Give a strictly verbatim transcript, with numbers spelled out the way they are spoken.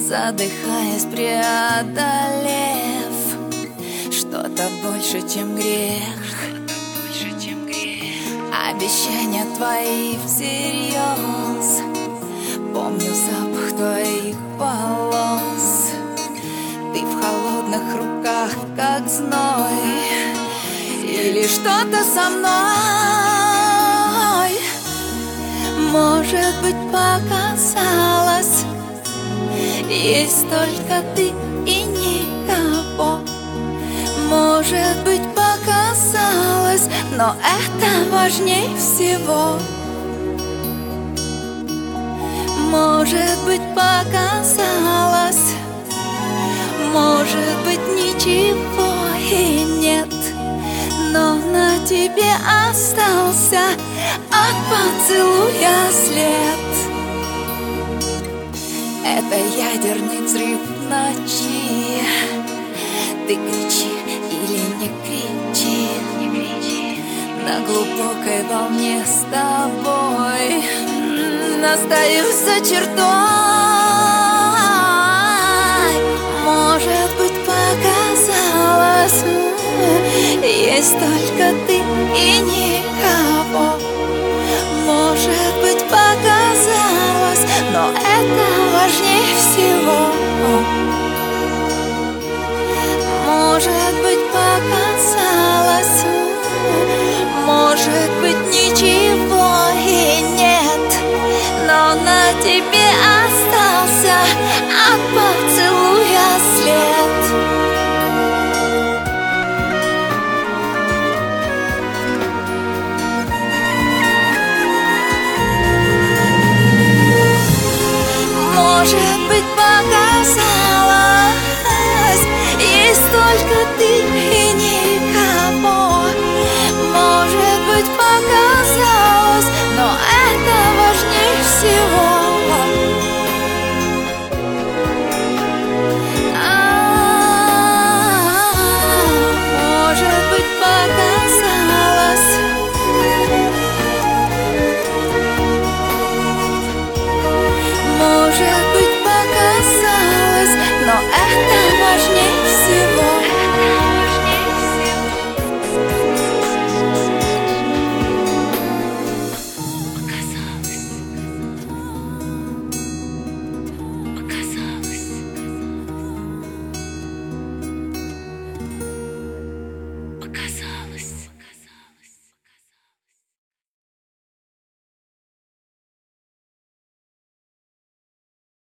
задыхаясь, преодолев что-то больше, чем грех. Обещания твои всерьез, помню запах твоих волос. Ты в холодных руках, как зной, или что-то со мной. Может быть, показалось, есть только ты и никого. Может быть, показалось, но это важнее всего. Может быть, показалось, может быть, ничего и нет, но на тебе остался от поцелуя след. Это ядерный взрыв в ночи. Ты кричи или не кричи, не кричи. На глубокой волне с тобой остаюсь за чертой. Может быть, показалось, есть только ты и никого. Может быть, показалось, но это важнее всего. Может быть, показалось, может быть, ничего и нет, но на тебе остался от поцелуя след. Может быть, показалось, есть только ты и никого. Может быть, показалось, но это важнее всего. Может быть, показалось, может